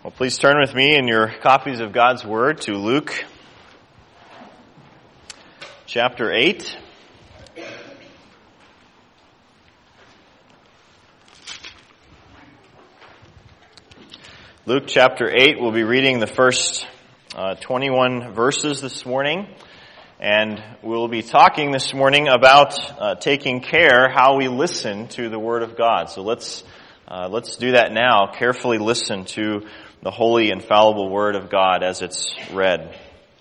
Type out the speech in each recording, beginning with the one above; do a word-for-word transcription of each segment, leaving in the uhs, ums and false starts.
Well, please turn with me in your copies of God's Word to Luke chapter eight. Luke chapter eight, we'll be reading the first uh, twenty-one verses this morning. And we'll be talking this morning about uh, taking care how we listen to the Word of God. So let's uh, let's do that now. Carefully listen to the holy, infallible Word of God as it's read.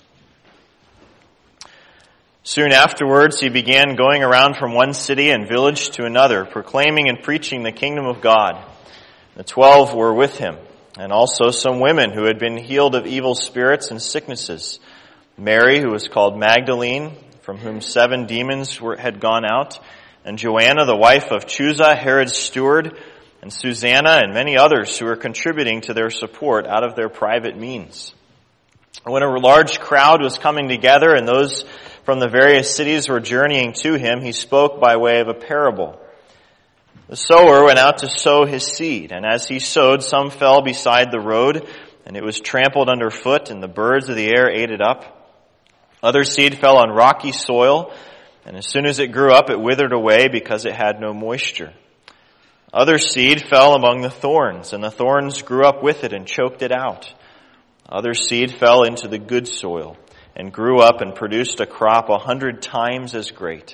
Soon afterwards, he began going around from one city and village to another, proclaiming and preaching the kingdom of God. The twelve were with him, and also some women who had been healed of evil spirits and sicknesses. Mary, who was called Magdalene, from whom seven demons were, had gone out, and Joanna, the wife of Chuza, Herod's steward, and Susanna, and many others who were contributing to their support out of their private means. When a large crowd was coming together and those from the various cities were journeying to him, he spoke by way of a parable. The sower went out to sow his seed, and as he sowed, some fell beside the road, and it was trampled underfoot, and the birds of the air ate it up. Other seed fell on rocky soil, and as soon as it grew up, it withered away because it had no moisture. Other seed fell among the thorns, and the thorns grew up with it and choked it out. Other seed fell into the good soil, and grew up and produced a crop a hundred times as great.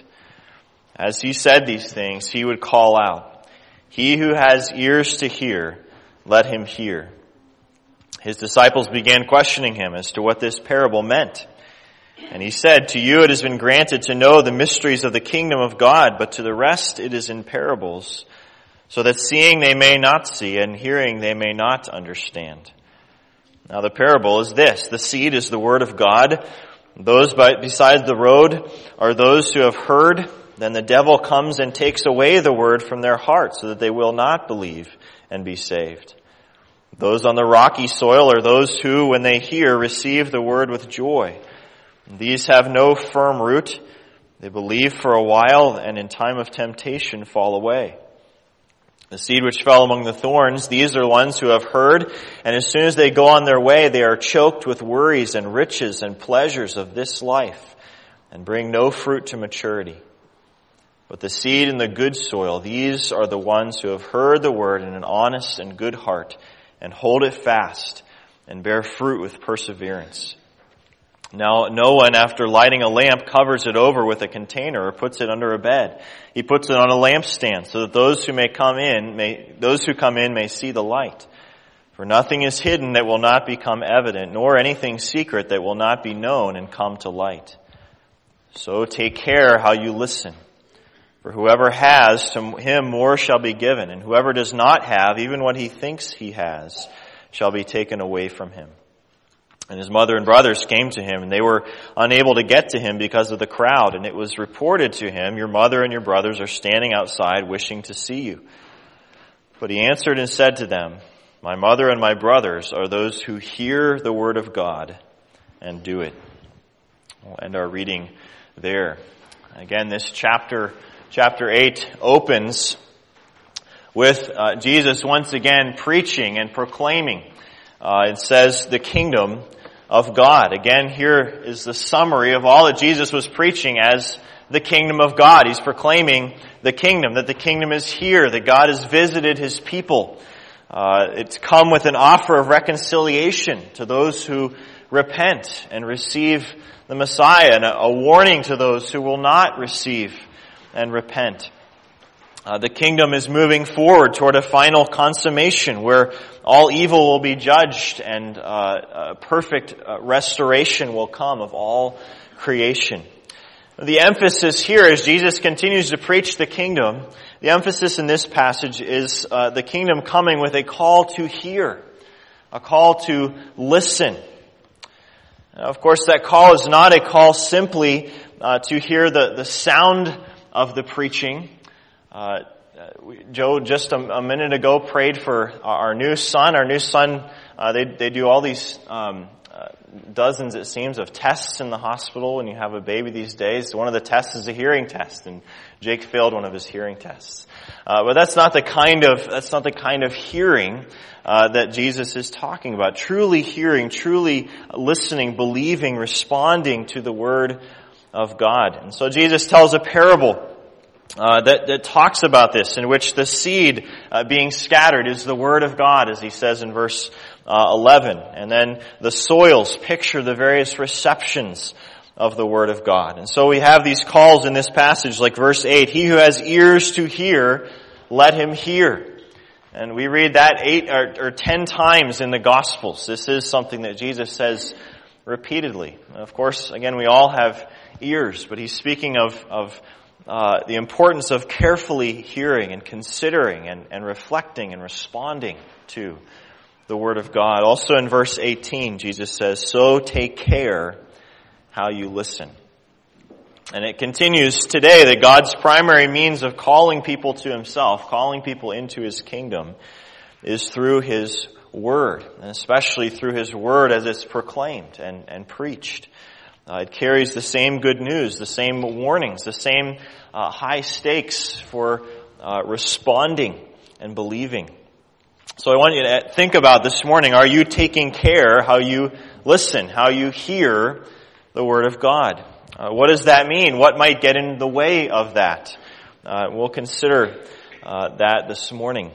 As he said these things, he would call out, "He who has ears to hear, let him hear." His disciples began questioning him as to what this parable meant. And he said, "To you it has been granted to know the mysteries of the kingdom of God, but to the rest it is in parables, so that seeing they may not see, and hearing they may not understand." Now the parable is this: the seed is the word of God. Those by, beside the road are those who have heard. Then the devil comes and takes away the word from their hearts, so that they will not believe and be saved. Those on the rocky soil are those who, when they hear, receive the word with joy. These have no firm root. They believe for a while, and in time of temptation fall away. The seed which fell among the thorns, these are ones who have heard, and as soon as they go on their way, they are choked with worries and riches and pleasures of this life, and bring no fruit to maturity. But the seed in the good soil, these are the ones who have heard the word in an honest and good heart, and hold it fast, and bear fruit with perseverance. Now, no one, after lighting a lamp, covers it over with a container or puts it under a bed. He puts it on a lampstand, so that those who may come in, may, those who come in may see the light. For nothing is hidden that will not become evident, nor anything secret that will not be known and come to light. So take care how you listen. For whoever has, to him more shall be given, and whoever does not have, even what he thinks he has, shall be taken away from him. And his mother and brothers came to him, and they were unable to get to him because of the crowd. And it was reported to him, "Your mother and your brothers are standing outside wishing to see you." But he answered and said to them, "My mother and my brothers are those who hear the word of God and do it." We'll end our reading there. Again, this chapter, chapter eight opens with uh, Jesus once again preaching and proclaiming. Uh, it says the kingdom of God. Again, here is the summary of all that Jesus was preaching as the kingdom of God. He's proclaiming the kingdom, that the kingdom is here, that God has visited his people. Uh, it's come with an offer of reconciliation to those who repent and receive the Messiah, and a, a warning to those who will not receive and repent. Uh, the kingdom is moving forward toward a final consummation where all evil will be judged, and uh, a perfect uh, restoration will come of all creation. The emphasis here, as Jesus continues to preach the kingdom, the emphasis in this passage is uh, the kingdom coming with a call to hear, a call to listen. Now, of course, that call is not a call simply uh, to hear the, the sound of the preaching. Uh, we, Joe just a, a minute ago prayed for our new son. Our new son, uh, they they do all these um, uh, uh, dozens, it seems, of tests in the hospital when you have a baby these days. One of the tests is a hearing test, and Jake failed one of his hearing tests. Uh, but that's not the kind of that's not the kind of hearing uh, that Jesus is talking about. Truly hearing, truly listening, believing, responding to the Word of God. And so Jesus tells a parable Uh, that, that talks about this, in which the seed uh, being scattered is the Word of God, as he says in verse uh, eleven. And then the soils picture the various receptions of the Word of God. And so we have these calls in this passage, like verse eight, "He who has ears to hear, let him hear." And we read that eight or, or ten times in the Gospels. This is something that Jesus says repeatedly. And of course, again, we all have ears, but he's speaking of, of Uh, the importance of carefully hearing and considering and, and reflecting and responding to the Word of God. Also in verse eighteen, Jesus says, "So take care how you listen." And it continues today that God's primary means of calling people to himself, calling people into his kingdom, is through his Word, and especially through his Word as it's proclaimed and, and preached. Uh, it carries the same good news, the same warnings, the same uh, high stakes for uh, responding and believing. So I want you to think about this morning, are you taking care how you listen, how you hear the Word of God? Uh, what does that mean? What might get in the way of that? Uh, we'll consider uh, that this morning.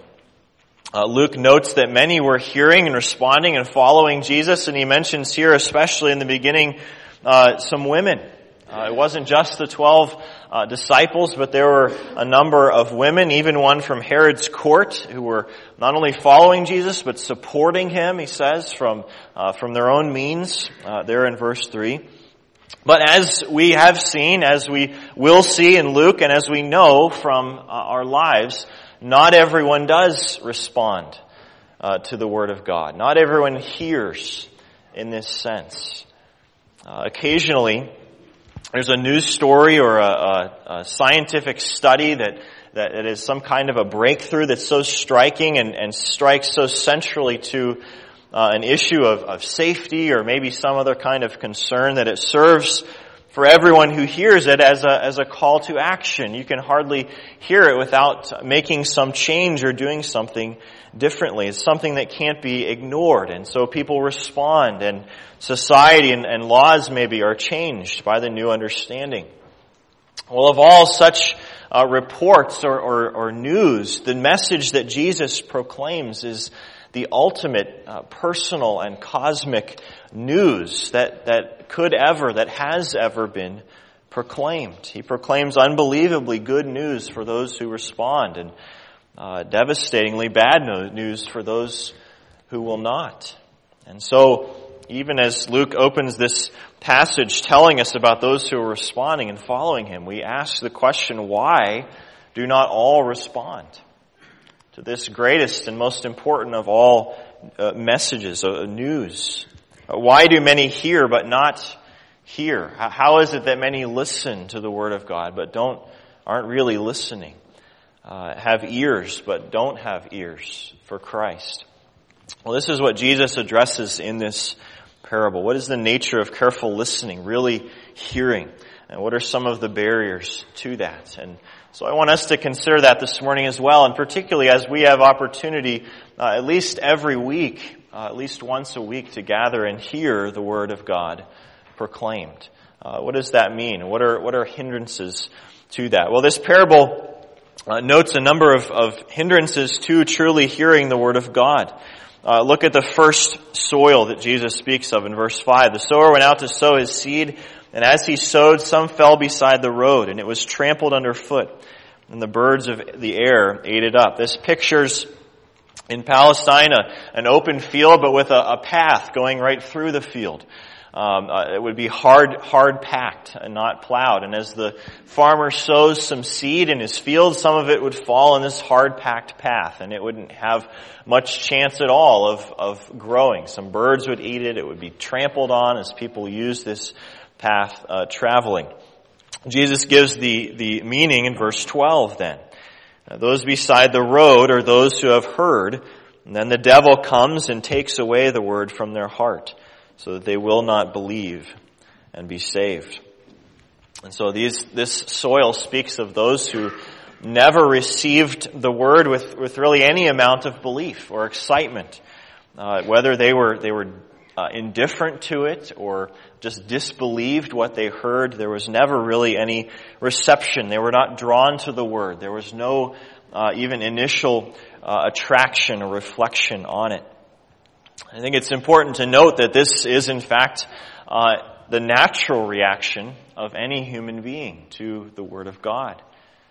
Uh, Luke notes that many were hearing and responding and following Jesus, and he mentions here, especially in the beginning, Uh, some women. Uh, it wasn't just the twelve uh, disciples, but there were a number of women, even one from Herod's court, who were not only following Jesus, but supporting him, he says, from uh, from their own means, uh, there in verse three. But as we have seen, as we will see in Luke, and as we know from uh, our lives, not everyone does respond uh, to the Word of God. Not everyone hears in this sense. Uh, occasionally, there's a news story or a, a, a scientific study that, that it is some kind of a breakthrough that's so striking and, and strikes so centrally to uh, an issue of, of safety or maybe some other kind of concern that it serves for everyone who hears it as a, as a call to action. You can hardly hear it without making some change or doing something differently. It's something that can't be ignored. And so people respond, and society and, and laws maybe are changed by the new understanding. Well, of all such uh, reports or, or, or news, the message that Jesus proclaims is the ultimate uh, personal and cosmic news that, that could ever, that has ever been proclaimed. He proclaims unbelievably good news for those who respond, and uh, devastatingly bad news for those who will not. And so, even as Luke opens this passage telling us about those who are responding and following him, we ask the question, why do not all respond to this greatest and most important of all uh, messages, uh, news? Uh, why do many hear but not hear? How, how is it that many listen to the Word of God but don't aren't really listening? Uh, have ears but don't have ears for Christ? Well, this is what Jesus addresses in this parable. What is the nature of careful listening, really hearing? And what are some of the barriers to that? And so I want us to consider that this morning as well, and particularly as we have opportunity uh, at least every week, uh, at least once a week, to gather and hear the Word of God proclaimed. Uh, what does that mean? What are what are hindrances to that? Well, this parable uh, notes a number of, of hindrances to truly hearing the Word of God. Uh, look at the first soil that Jesus speaks of in verse five. The sower went out to sow his seed, and as he sowed, some fell beside the road, and it was trampled underfoot, and the birds of the air ate it up. This pictures in Palestine a, an open field, but with a, a path going right through the field. Um, uh, it would be hard, hard packed and not plowed. And as the farmer sows some seed in his field, some of it would fall in this hard packed path, and it wouldn't have much chance at all of, of growing. Some birds would eat it. It would be trampled on as people use this path uh, traveling. Jesus gives the, the meaning in verse twelve then. Uh, those beside the road are those who have heard, and then the devil comes and takes away the word from their heart, so that they will not believe and be saved. And so these, this soil speaks of those who never received the word with, with really any amount of belief or excitement, uh, whether they were they were uh, indifferent to it or just disbelieved what they heard. There was never really any reception. They were not drawn to the word. There was no uh, even initial uh, attraction or reflection on it. I think it's important to note that this is, in fact, uh, the natural reaction of any human being to the Word of God.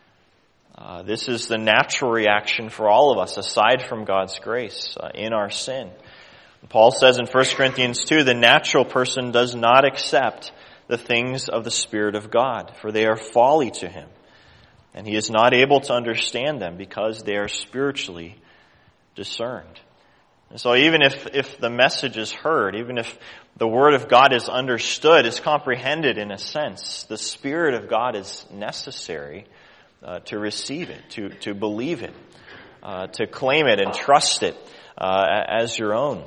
Uh, this is the natural reaction for all of us, aside from God's grace, uh, in our sin. Paul says in First Corinthians two, the natural person does not accept the things of the Spirit of God, for they are folly to him, and he is not able to understand them because they are spiritually discerned. And so even if, if the message is heard, even if the Word of God is understood, is comprehended in a sense, the Spirit of God is necessary uh, to receive it, to, to believe it, uh, to claim it and trust it uh, as your own.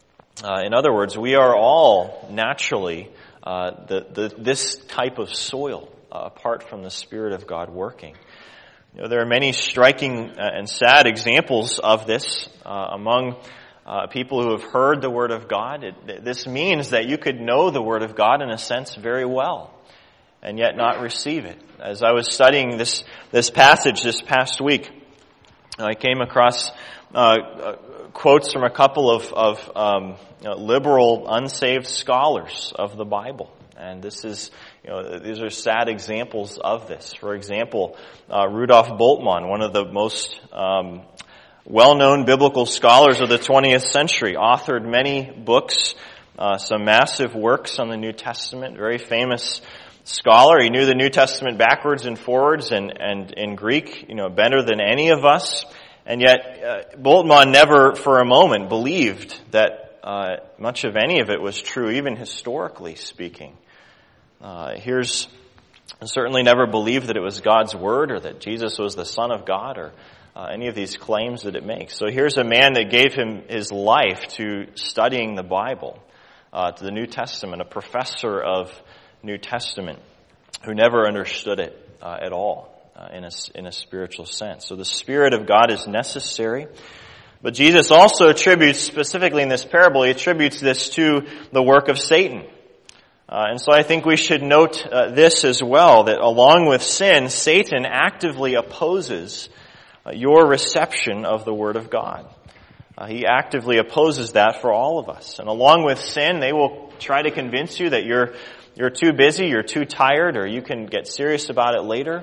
Uh, in other words, we are all naturally uh, the, the, this type of soil uh, apart from the Spirit of God working. You know, there are many striking and sad examples of this uh, among uh, people who have heard the Word of God. It, this means that you could know the Word of God in a sense very well and yet not receive it. As I was studying this this passage this past week, I came across uh, uh, quotes from a couple of, of um, you know, liberal, unsaved scholars of the Bible. And this is, you know, these are sad examples of this. For example, uh, Rudolf Bultmann, one of the most um, well-known biblical scholars of the twentieth century, authored many books, uh, some massive works on the New Testament, very famous scholar. He knew the New Testament backwards and forwards and, and in Greek, you know, better than any of us. And yet, uh, Bultmann never for a moment believed that uh, much of any of it was true, even historically speaking. Uh, here's certainly never believed that it was God's Word or that Jesus was the Son of God or uh, any of these claims that it makes. So here's a man that gave him his life to studying the Bible, uh, to the New Testament, a professor of New Testament who never understood it uh, at all. Uh, in a, in a spiritual sense. So the Spirit of God is necessary. But Jesus also attributes, specifically in this parable, he attributes this to the work of Satan. Uh, and so I think we should note uh, this as well, that along with sin, Satan actively opposes uh, your reception of the Word of God. Uh, he actively opposes that for all of us. And along with sin, they will try to convince you that you're, you're too busy, you're too tired, or you can get serious about it later.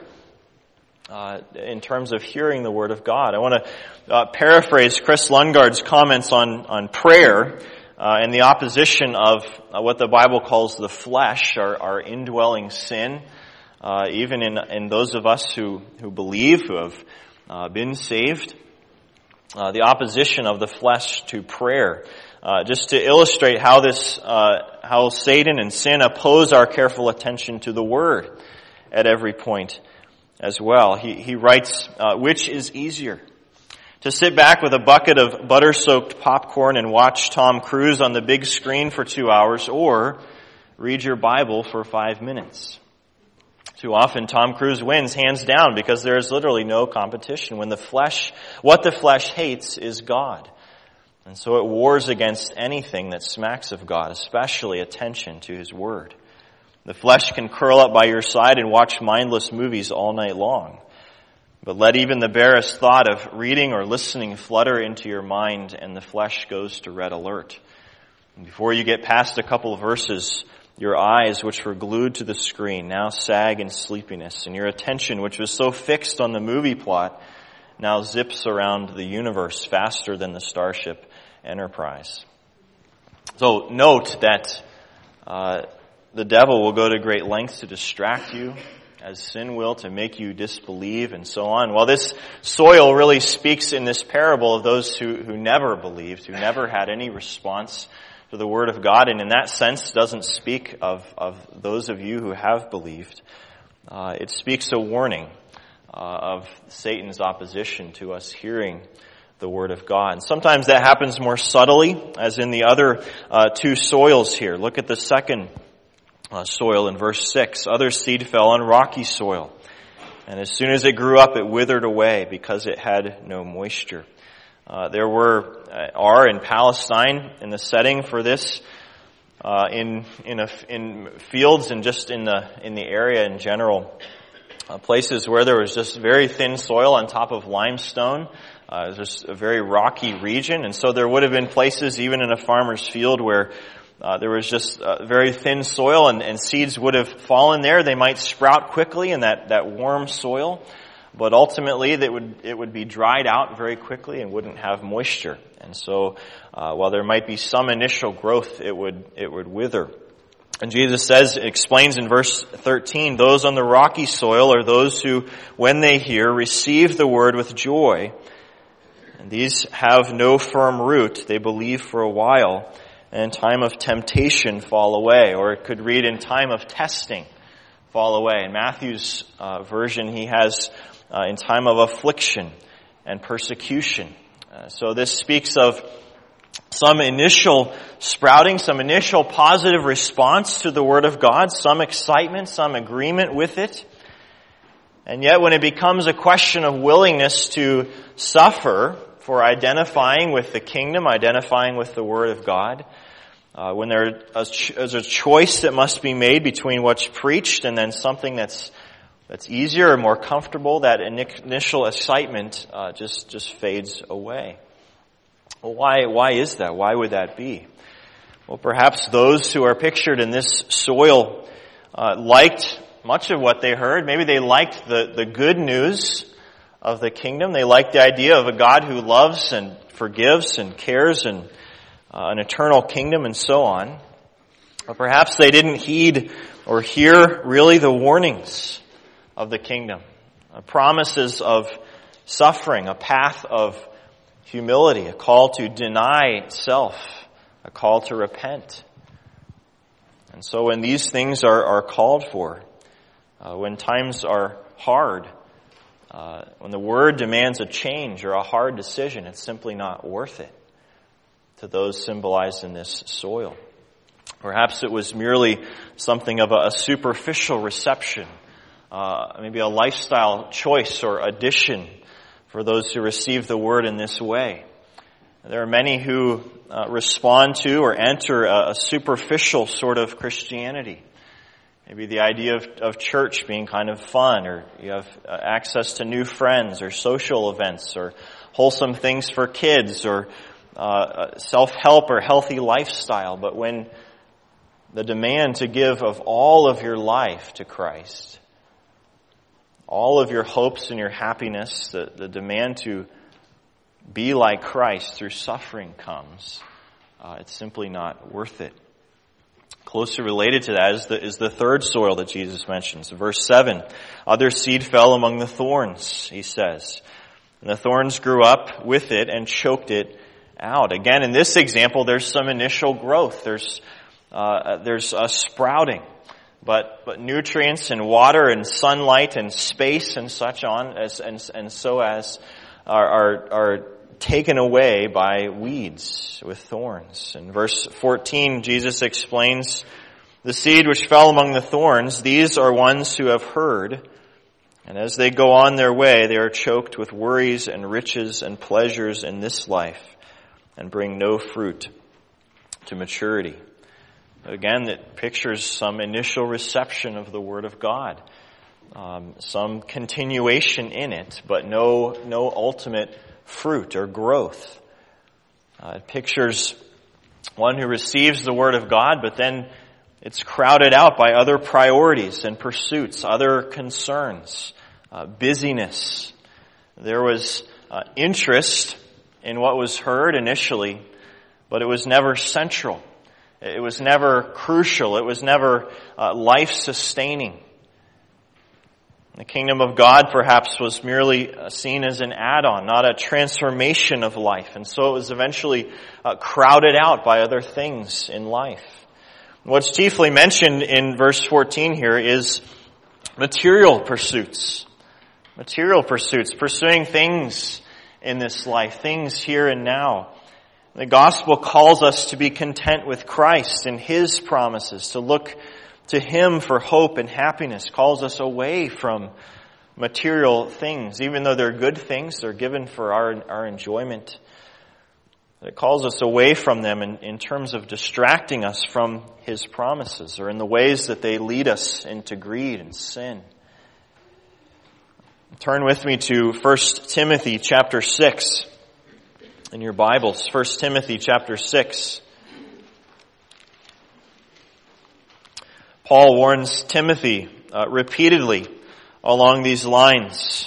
Uh, in terms of hearing the Word of God. I want to uh, paraphrase Chris Lundgaard's comments on, on prayer uh, and the opposition of uh, what the Bible calls the flesh, our, our indwelling sin, uh, even in, in those of us who, who believe, who have uh, been saved. Uh, the opposition of the flesh to prayer. Uh, just to illustrate how this, uh, how Satan and sin oppose our careful attention to the Word at every point. As well, he he writes, uh, which is easier, to sit back with a bucket of butter-soaked popcorn and watch Tom Cruise on the big screen for two hours, or read your Bible for five minutes? Too often, Tom Cruise wins hands down because there is literally no competition. When the flesh, what the flesh hates is God, and so it wars against anything that smacks of God, especially attention to His Word. The flesh can curl up by your side and watch mindless movies all night long. But let even the barest thought of reading or listening flutter into your mind, and the flesh goes to red alert. And before you get past a couple of verses, your eyes, which were glued to the screen, now sag in sleepiness, and your attention, which was so fixed on the movie plot, now zips around the universe faster than the Starship Enterprise. So note that uh, the devil will go to great lengths to distract you, as sin will, to make you disbelieve and so on. Well, this soil really speaks in this parable of those who, who never believed, who never had any response to the Word of God, and in that sense doesn't speak of, of those of you who have believed. Uh, it speaks a warning uh, of Satan's opposition to us hearing the Word of God. And sometimes that happens more subtly, as in the other uh, two soils here. Look at the second uh, soil in verse six. Other seed fell on rocky soil, and as soon as it grew up, it withered away because it had no moisture. Uh, there were, uh, are in Palestine, in the setting for this, uh, in in a, in fields and just in the in the area in general, uh, places where there was just very thin soil on top of limestone. Uh, it was just a very rocky region, and so there would have been places, even in a farmer's field, where uh, there was just uh, very thin soil, and, and seeds would have fallen there. They might sprout quickly in that, that warm soil, but ultimately they would, it would be dried out very quickly and wouldn't have moisture. And so, uh, while there might be some initial growth, it would it would wither. And Jesus says, explains in verse thirteen, those on the rocky soil are those who, when they hear, receive the word with joy. And these have no firm root. They believe for a while, and in time of temptation fall away. Or it could read, in time of testing fall away. In Matthew's uh, version, he has uh, in time of affliction and persecution. Uh, so this speaks of some initial sprouting, some initial positive response to the Word of God, some excitement, some agreement with it. And yet when it becomes a question of willingness to suffer for identifying with the kingdom, identifying with the Word of God, uh, when there is a choice that must be made between what's preached and then something that's that's easier or more comfortable, that initial excitement uh, just just fades away. Well, why why is that? Why would that be? Well, perhaps those who are pictured in this soil uh, liked much of what they heard. Maybe they liked the, the good news of the kingdom. They liked the idea of a God who loves and forgives and cares and uh, an eternal kingdom and so on. But perhaps they didn't heed or hear really the warnings of the kingdom, uh, promises of suffering, a path of humility, a call to deny self, a call to repent. And so when these things are, are called for, uh, when times are hard, uh, when the Word demands a change or a hard decision, it's simply not worth it to those symbolized in this soil. Perhaps it was merely something of a, a superficial reception, uh, maybe a lifestyle choice or addition for those who receive the Word in this way. There are many who uh, respond to or enter a, a superficial sort of Christianity. Maybe the idea of, of church being kind of fun, or you have uh, access to new friends, or social events, or wholesome things for kids, or uh, self-help or healthy lifestyle. But when the demand to give of all of your life to Christ, all of your hopes and your happiness, the, the demand to be like Christ through suffering comes, uh, it's simply not worth it. Closely related to that is the, is the third soil that Jesus mentions. Verse seven, other seed fell among the thorns, he says. And the thorns grew up with it and choked it out. Again, in this example, there's some initial growth. There's, uh, there's a sprouting. But, but nutrients and water and sunlight and space and such on, as, and, and so as are, are, are taken away by weeds with thorns. In verse fourteen, Jesus explains, the seed which fell among the thorns, these are ones who have heard, and as they go on their way, they are choked with worries and riches and pleasures in this life, and bring no fruit to maturity. Again, it pictures some initial reception of the Word of God, um, some continuation in it, but no no ultimate fruit or growth. Uh, it pictures one who receives the Word of God, but then it's crowded out by other priorities and pursuits, other concerns, uh, busyness. There was uh, interest in what was heard initially, but it was never central. It was never crucial. It was never uh, life-sustaining. The kingdom of God perhaps was merely seen as an add-on, not a transformation of life. And so it was eventually uh, crowded out by other things in life. What's chiefly mentioned in verse fourteen here is material pursuits. Material pursuits, pursuing things in this life, things here and now. The gospel calls us to be content with Christ and His promises, to look to Him for hope and happiness, calls us away from material things. Even though they're good things, they're given for our, our enjoyment. It calls us away from them in, in terms of distracting us from His promises, or in the ways that they lead us into greed and sin. Turn with me to First Timothy chapter six in your Bibles. First Timothy chapter six. Paul warns Timothy uh, repeatedly along these lines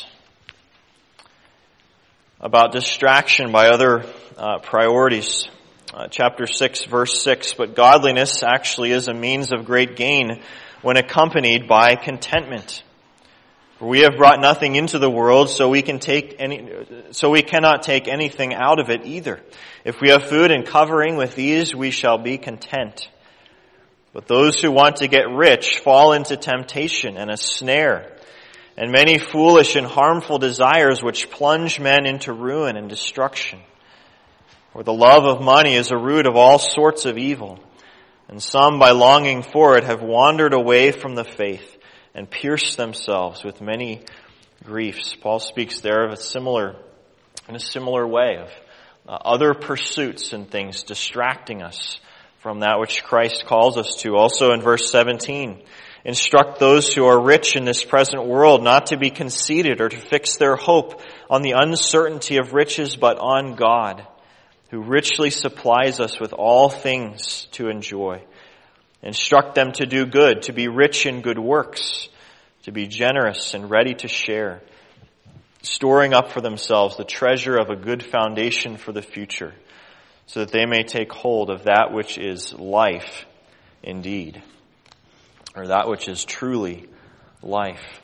about distraction by other uh, priorities. Uh, chapter six, verse six, but godliness actually is a means of great gain when accompanied by contentment. For we have brought nothing into the world, so we can take any, so we cannot take anything out of it either. If we have food and covering, with these we shall be content. But those who want to get rich fall into temptation and a snare, and many foolish and harmful desires which plunge men into ruin and destruction. For the love of money is a root of all sorts of evil, and some by longing for it have wandered away from the faith and pierced themselves with many griefs. Paul speaks there of a similar, in a similar way of uh, other pursuits and things distracting us from that which Christ calls us to. Also in verse seventeen, instruct those who are rich in this present world not to be conceited or to fix their hope on the uncertainty of riches, but on God, who richly supplies us with all things to enjoy. Instruct them to do good, to be rich in good works, to be generous and ready to share, storing up for themselves the treasure of a good foundation for the future, so that they may take hold of that which is life indeed, or that which is truly life.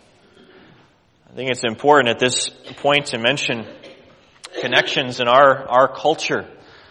I think it's important at this point to mention connections in our, our culture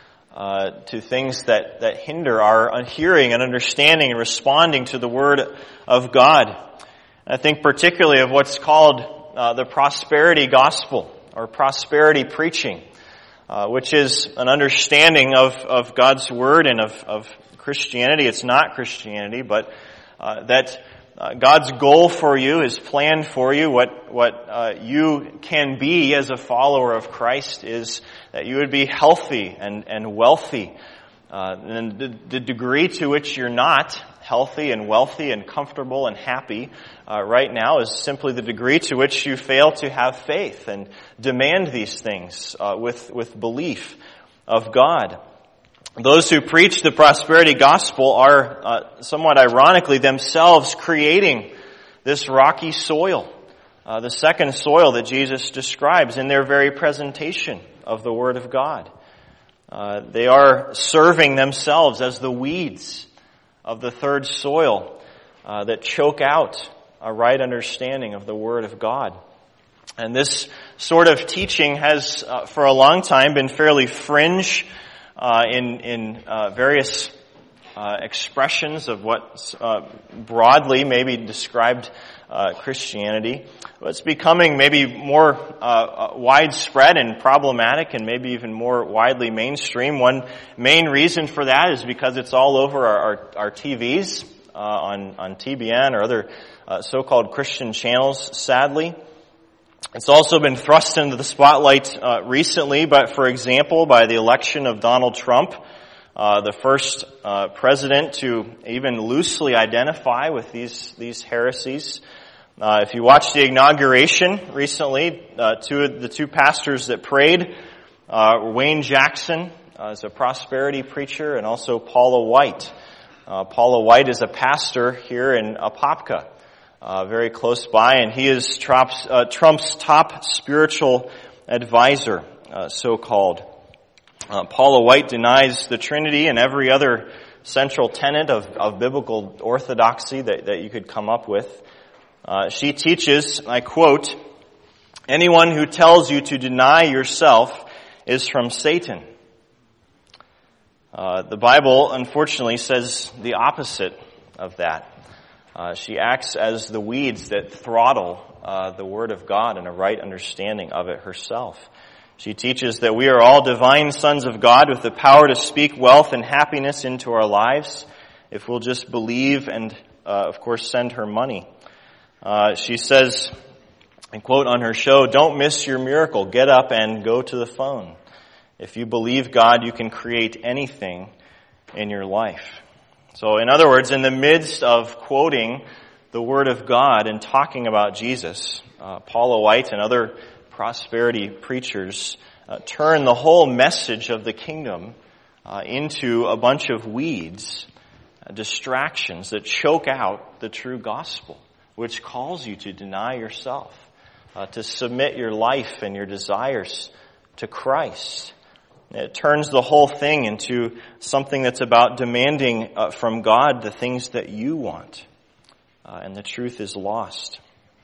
uh, to things that, that hinder our hearing and understanding and responding to the Word of God. I think particularly of what's called uh, the prosperity gospel, or prosperity preaching, uh, which is an understanding of, of God's Word and of, of Christianity. It's not Christianity, but uh, that uh, God's goal for you, His plan for you, what, what uh, you can be as a follower of Christ is that you would be healthy and, and wealthy. Uh, and the, the degree to which you're not healthy and wealthy and comfortable and happy uh, right now is simply the degree to which you fail to have faith and demand these things uh, with, with belief of God. Those who preach the prosperity gospel are uh, somewhat ironically themselves creating this rocky soil, uh, the second soil that Jesus describes in their very presentation of the Word of God. Uh, they are serving themselves as the weeds of the third soil uh, that choke out a right understanding of the Word of God. And this sort of teaching has, uh, for a long time, been fairly fringe uh, in in uh, various uh, expressions of what uh, broadly maybe described uh, Christianity. But it's becoming maybe more uh, widespread and problematic, and maybe even more widely mainstream. One main reason for that is because it's all over our, our, our T Vs, uh, on, on T B N or other uh, so-called Christian channels, sadly. It's also been thrust into the spotlight uh, recently, but for example, by the election of Donald Trump, uh, the first uh, president to even loosely identify with these these heresies. Uh, if you watched the inauguration recently, uh, two of the two pastors that prayed uh, were Wayne Jackson, uh, is a prosperity preacher, and also Paula White. Uh, Paula White is a pastor here in Apopka, uh, very close by, and he is Trump's, uh, Trump's top spiritual advisor, uh, so-called. Uh, Paula White denies the Trinity and every other central tenet of, of biblical orthodoxy that, that you could come up with. Uh, she teaches, I quote, "Anyone who tells you to deny yourself is from Satan." Uh, the Bible, unfortunately, says the opposite of that. Uh, she acts as the weeds that throttle uh, the Word of God and a right understanding of it herself. She teaches that we are all divine sons of God with the power to speak wealth and happiness into our lives if we'll just believe and, uh, of course, send her money. Uh, she says, and quote on her show, "Don't miss your miracle. Get up and go to the phone. If you believe God, you can create anything in your life." So in other words, in the midst of quoting the Word of God and talking about Jesus, uh, Paula White and other prosperity preachers uh, turn the whole message of the kingdom uh, into a bunch of weeds, uh, distractions that choke out the true gospel, which calls you to deny yourself, uh, to submit your life and your desires to Christ. It turns the whole thing into something that's about demanding uh, from God the things that you want. Uh, and the truth is lost.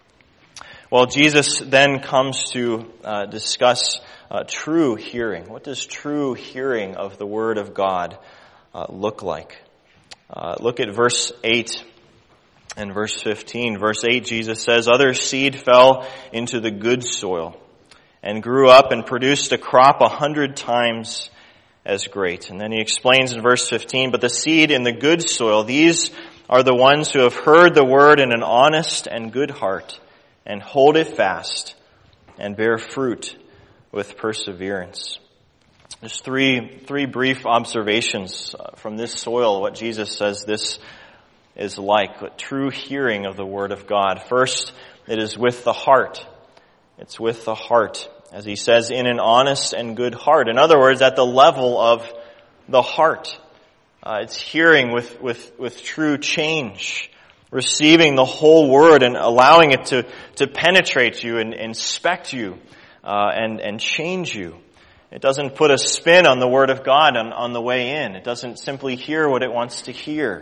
Well, Jesus then comes to uh, discuss uh, true hearing. What does true hearing of the Word of God uh, look like? Uh, look at verse eight and verse fifteen. Verse eight, Jesus says, "Other seed fell into the good soil and grew up and produced a crop a hundred times as great." And then he explains in verse fifteen, "But the seed in the good soil, these are the ones who have heard the word in an honest and good heart and hold it fast and bear fruit with perseverance." Just three, three brief observations from this soil, what Jesus says this is like, a true hearing of the Word of God. First, it is with the heart. It's with the heart. As he says, in an honest and good heart. In other words, at the level of the heart. Uh, it's hearing with, with, with true change. Receiving the whole Word and allowing it to, to penetrate you and inspect you uh, and, and change you. It doesn't put a spin on the Word of God on, on the way in. It doesn't simply hear what it wants to hear.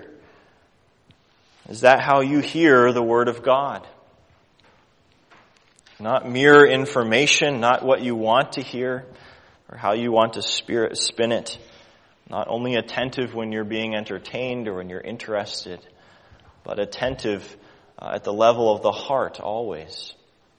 Is that how you hear the Word of God? Not mere information, not what you want to hear or how you want to spirit spin it. Not only attentive when you're being entertained or when you're interested, but attentive uh, at the level of the heart always.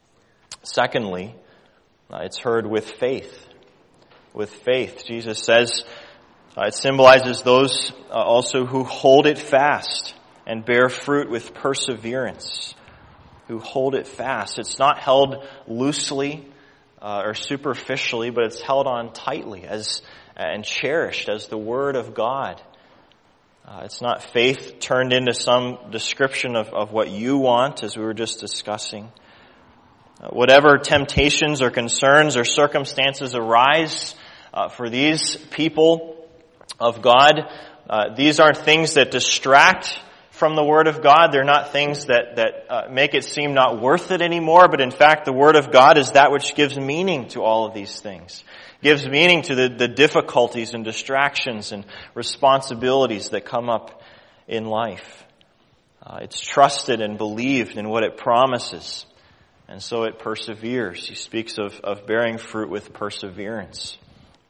Secondly, uh, it's heard with faith. With faith. Jesus says uh, it symbolizes those uh, also who hold it fast and bear fruit with perseverance. Who hold it fast. It's not held loosely uh, or superficially, but it's held on tightly as and cherished as the Word of God. Uh, it's not faith turned into some description of, of what you want, as we were just discussing. Uh, whatever temptations or concerns or circumstances arise uh, for these people of God, uh, these aren't things that distract from the Word of God. They're not things that, that uh, make it seem not worth it anymore, but in fact the Word of God is that which gives meaning to all of these things. Gives meaning to the, the difficulties and distractions and responsibilities that come up in life. Uh, it's trusted and believed in what it promises, and so it perseveres. He speaks of, of bearing fruit with perseverance.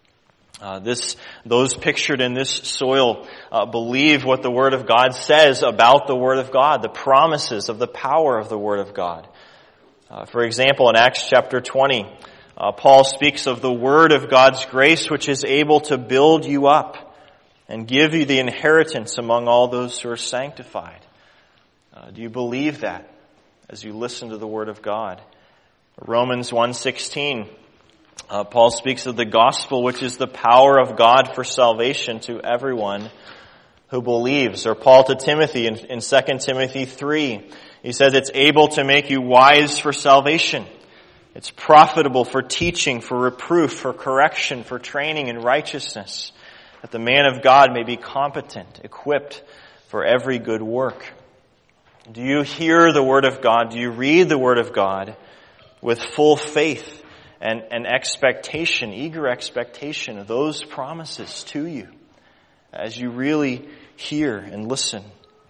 Uh, this, those pictured in this soil uh, believe what the Word of God says about the Word of God, the promises of the power of the Word of God. Uh, for example, in Acts chapter twenty, uh, Paul speaks of the Word of God's grace, which is able to build you up and give you the inheritance among all those who are sanctified. Uh, do you believe that as you listen to the Word of God? Romans one sixteen. Uh, Paul speaks of the gospel, which is the power of God for salvation to everyone who believes. Or Paul to Timothy in, in Second Timothy three, he says it's able to make you wise for salvation. It's profitable for teaching, for reproof, for correction, for training in righteousness, that the man of God may be competent, equipped for every good work. Do you hear the Word of God? Do you read the Word of God with full faith and, and expectation, eager expectation of those promises to you as you really hear and listen?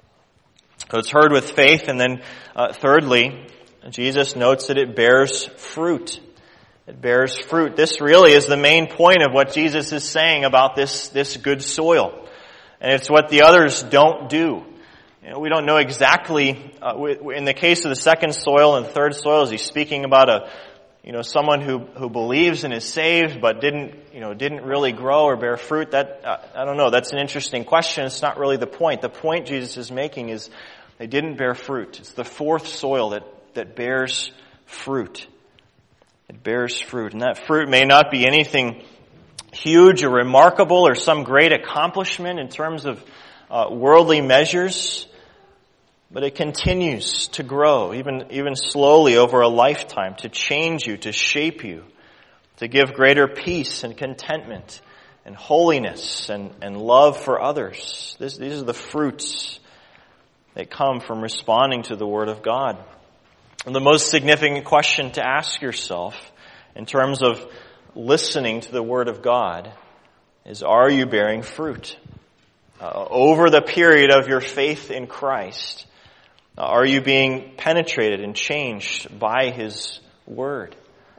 So it's heard with faith, and then uh, thirdly, Jesus notes that it bears fruit. It bears fruit. This really is the main point of what Jesus is saying about this, this good soil. And it's what the others don't do. You know, we don't know exactly, uh, in the case of the second soil and the third soil, is he speaking about a you know, someone who, who believes and is saved but didn't, you know, didn't really grow or bear fruit, that, uh, I don't know, that's an interesting question. It's not really the point. The point Jesus is making is they didn't bear fruit. It's the fourth soil that, that bears fruit. It bears fruit. And that fruit may not be anything huge or remarkable or some great accomplishment in terms of uh, worldly measures, but it continues to grow, even, even slowly over a lifetime, to change you, to shape you, to give greater peace and contentment and holiness and, and love for others. This, these are the fruits that come from responding to the Word of God. And the most significant question to ask yourself in terms of listening to the Word of God is, are you bearing fruit? Uh, over the period of your faith in Christ, uh, are you being penetrated and changed by His Word?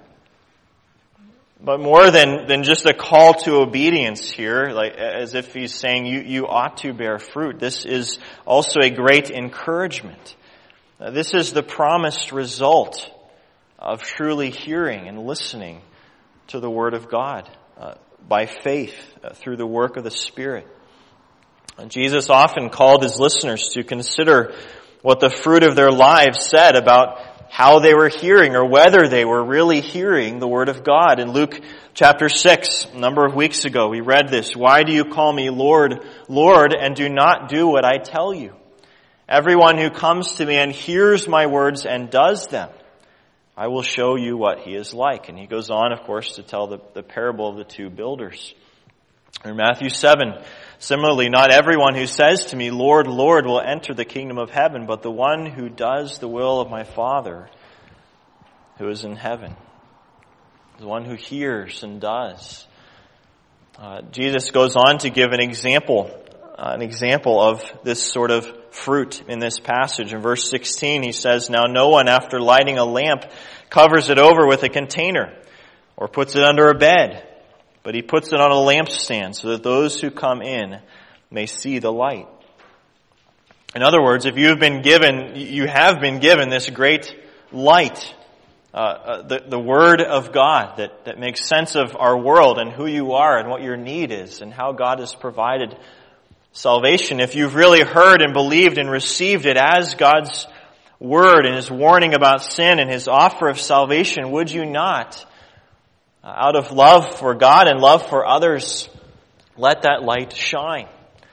But more than, than just a call to obedience here, like as if He's saying you, you ought to bear fruit, this is also a great encouragement. Uh, this is the promised result of truly hearing and listening to the Word of God uh, by faith uh, through the work of the Spirit. And Jesus often called His listeners to consider what the fruit of their lives said about how they were hearing or whether they were really hearing the Word of God. In Luke chapter six, a number of weeks ago, we read this, "Why do you call me Lord, Lord, and do not do what I tell you? Everyone who comes to me and hears my words and does them, I will show you what he is like." And he goes on, of course, to tell the, the parable of the two builders. In Matthew seven, similarly, "Not everyone who says to me, 'Lord, Lord,' will enter the kingdom of heaven, but the one who does the will of my Father who is in heaven." The one who hears and does. Uh, Jesus goes on to give an example, uh, an example of this sort of fruit in this passage. In verse sixteen, he says, "Now no one, after lighting a lamp, covers it over with a container or puts it under a bed, but he puts it on a lampstand so that those who come in may see the light." In other words, if you have been given, you have been given this great light, uh, uh, the, the Word of God that, that makes sense of our world and who you are and what your need is and how God has provided salvation. If you've really heard and believed and received it as God's Word and His warning about sin and His offer of salvation, would you not, out of love for God and love for others, let that light shine?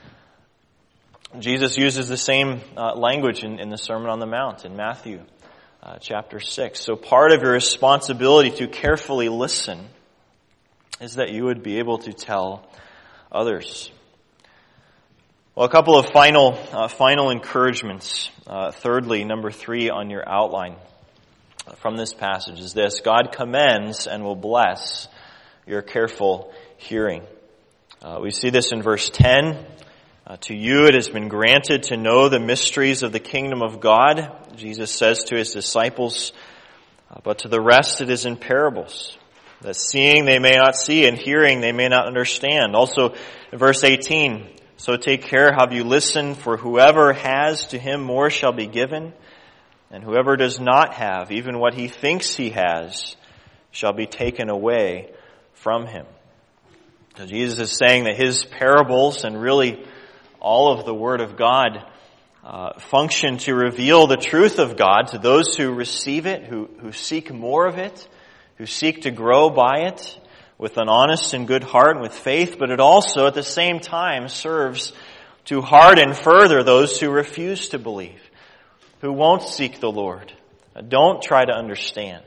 Jesus uses the same uh, language in, in the Sermon on the Mount in Matthew uh, chapter six. So part of your responsibility to carefully listen is that you would be able to tell others. Well, a couple of final uh, final encouragements. Uh, thirdly, number three on your outline from this passage is this: God commends and will bless your careful hearing. Uh, we see this in verse ten. Uh, to you it has been granted to know the mysteries of the kingdom of God, Jesus says to His disciples, uh, but to the rest it is in parables, that seeing they may not see and hearing they may not understand. Also in verse eighteen, so take care how you listen, for whoever has, to him more shall be given, and whoever does not have, even what he thinks he has, shall be taken away from him. So Jesus is saying that His parables and really all of the Word of God uh, function to reveal the truth of God to those who receive it, who, who seek more of it, who seek to grow by it with an honest and good heart and with faith, but it also at the same time serves to harden further those who refuse to believe, who won't seek the Lord, don't try to understand.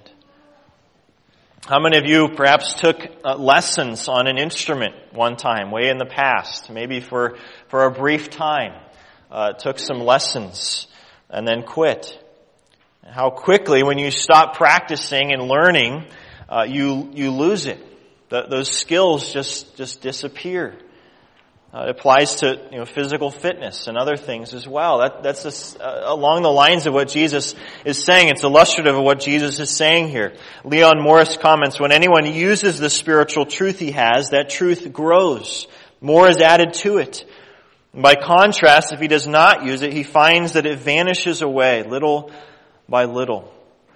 How many of you perhaps took uh, lessons on an instrument one time, way in the past, maybe for, for a brief time, uh, took some lessons and then quit? How quickly, when you stop practicing and learning, uh, you you lose it. The, those skills just, just disappear. Uh, it applies to you know physical fitness and other things as well. That, that's just, uh, along the lines of what Jesus is saying. It's illustrative of what Jesus is saying here. Leon Morris comments, when anyone uses the spiritual truth he has, that truth grows. More is added to it. And by contrast, if he does not use it, he finds that it vanishes away little by little.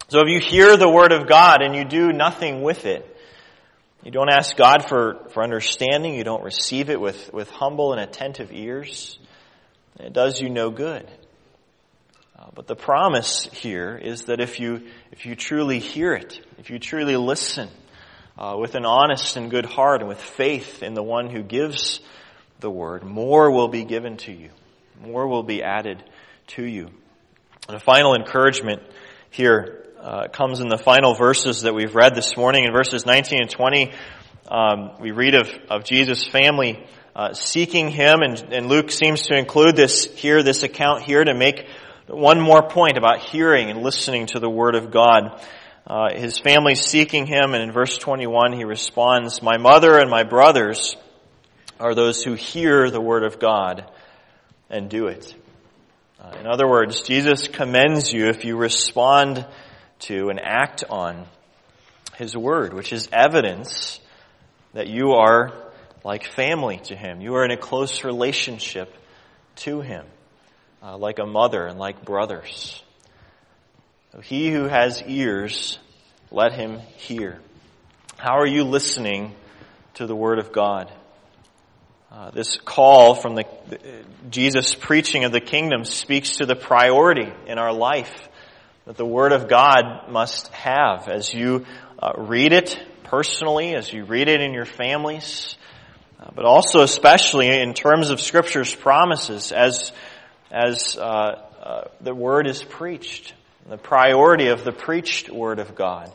So if you hear the Word of God and you do nothing with it, you don't ask God for, for understanding, you don't receive it with, with humble and attentive ears, it does you no good. Uh, but the promise here is that if you if you truly hear it, if you truly listen uh, with an honest and good heart and with faith in the one who gives the Word, more will be given to you. More will be added to you. And a final encouragement here uh, comes in the final verses that we've read this morning. In verses nineteen and twenty, um, we read of, of Jesus' family uh, seeking Him, and, and Luke seems to include this here, this account here, to make one more point about hearing and listening to the Word of God. Uh, his family seeking Him, and in verse twenty-one he responds, "My mother and my brothers are those who hear the Word of God and do it." Uh, in other words, Jesus commends you if you respond to and act on His Word, which is evidence that you are like family to Him. You are in a close relationship to Him, uh, like a mother and like brothers. So he who has ears, let him hear. How are you listening to the Word of God? Uh, this call from the, the Jesus' preaching of the kingdom speaks to the priority in our life that the Word of God must have as you uh, read it personally, as you read it in your families, uh, but also especially in terms of Scripture's promises as as uh, uh, the Word is preached, the priority of the preached Word of God.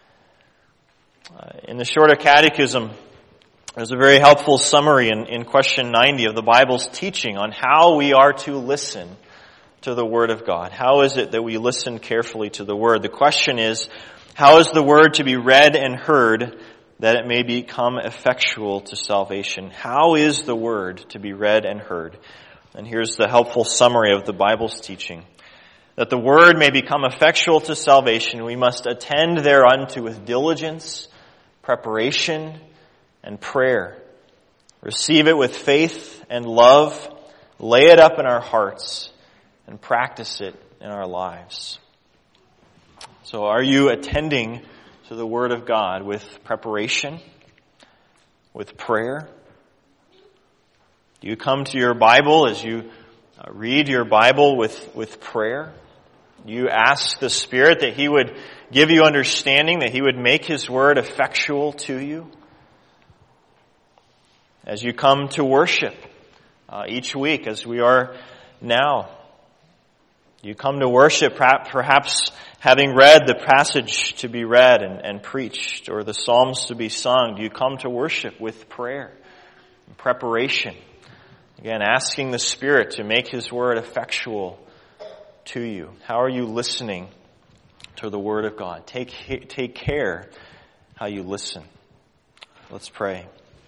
Uh, in the Shorter Catechism, there's a very helpful summary in, in question ninety of the Bible's teaching on how we are to listen to the Word of God. How is it that we listen carefully to the Word? The question is, how is the Word to be read and heard that it may become effectual to salvation? How is the Word to be read and heard? And here's the helpful summary of the Bible's teaching. That the Word may become effectual to salvation, we must attend thereunto with diligence, preparation, and prayer. Receive it with faith and love, lay it up in our hearts, and practice it in our lives. So are you attending to the Word of God with preparation, with prayer? Do you come to your Bible as you read your Bible with, with prayer? Do you ask the Spirit that He would give you understanding, that He would make His Word effectual to you? As you come to worship uh, each week, as we are now, you come to worship perhaps having read the passage to be read and, and preached, or the Psalms to be sung. Do you come to worship with prayer and preparation? Again, asking the Spirit to make His Word effectual to you. How are you listening to the Word of God? Take, take care how you listen. Let's pray.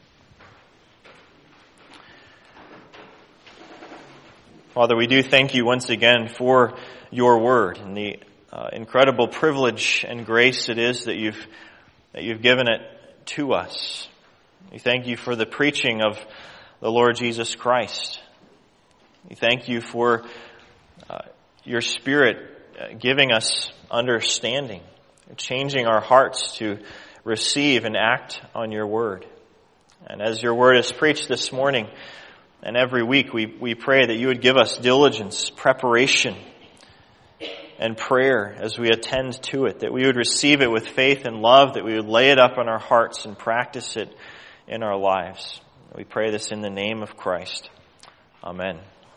Father, we do thank you once again for your Word and the uh, incredible privilege and grace it is that you've that you've given it to us. We thank you for the preaching of the Lord Jesus Christ. We thank you for uh, your Spirit uh, giving us understanding, changing our hearts to receive and act on your Word. And as your Word is preached this morning, and every week we, we pray that you would give us diligence, preparation, and prayer as we attend to it, that we would receive it with faith and love, that we would lay it up on our hearts and practice it in our lives. We pray this in the name of Christ. Amen.